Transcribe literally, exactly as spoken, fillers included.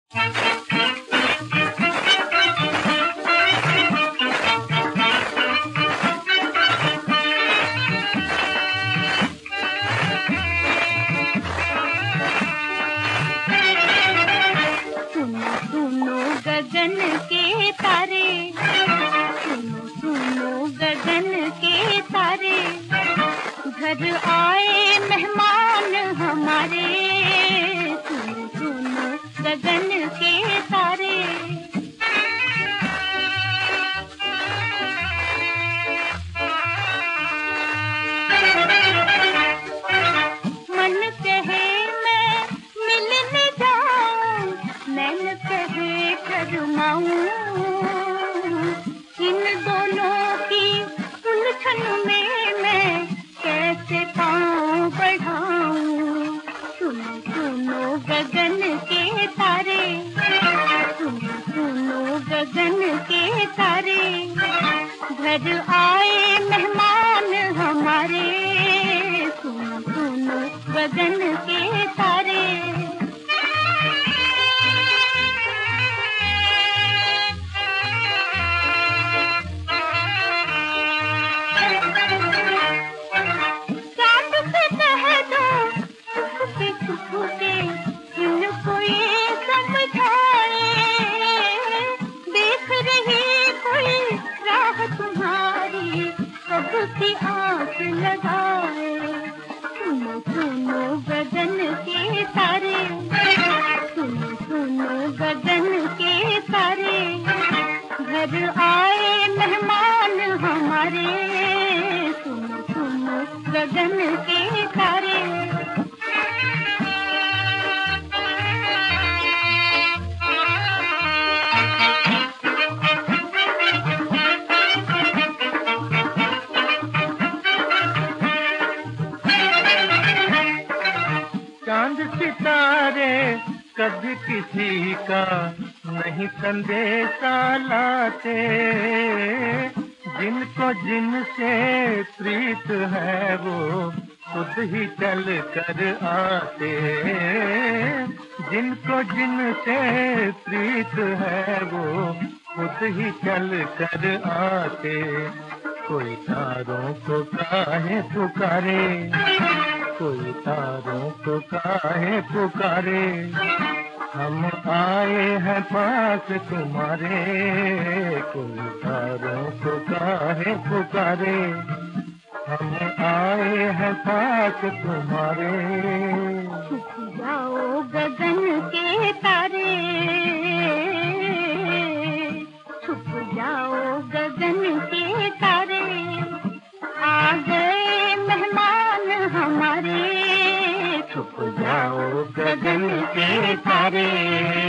गगन के तारे, सुनो सुनो गगन के तारे, घर आए मेहमान हमारे। सुनो सुनो गगन के तारे, मन कहे मैं मिलने जाऊं, मन कहे शर्माऊं, इन दोनों की उलझन में मैं कैसे पाँव बढ़ाऊं। सुनो सुनो गगन के तारे, सुनो सुनो गगन के तारे, घर आए मेहमान हमारे। सुनो सुनो गगन के तारे, इनको ये समझाए, देख रही कोई राह तुम्हारी, कब की आस लगाए। सुनो सुनो गगन के तारे, सुनो सुनो गगन के तारे, घर आए मेहमान हमारे। सुनो सुनो गगन के तारे, चांद सितारे कभी किसी का नहीं संदेशा लाते, जिनको जिनसे प्रीत है वो खुद ही चल कर आते, जिनको जिनसे प्रीत है वो खुद ही चल कर आते। कोई तारों को काहे पुकारे, कोई तारों को काहे पुकारे, हम आए हैं पास तुम्हारे। कोई तारों को काहे पुकारे, हम आए हैं पास तुम्हारे। छुप जाओ गगन के तारे, छुप जाओ गगन के तारे, आ गए मेहमान हमारे। छुप जाओ गगन के तारे।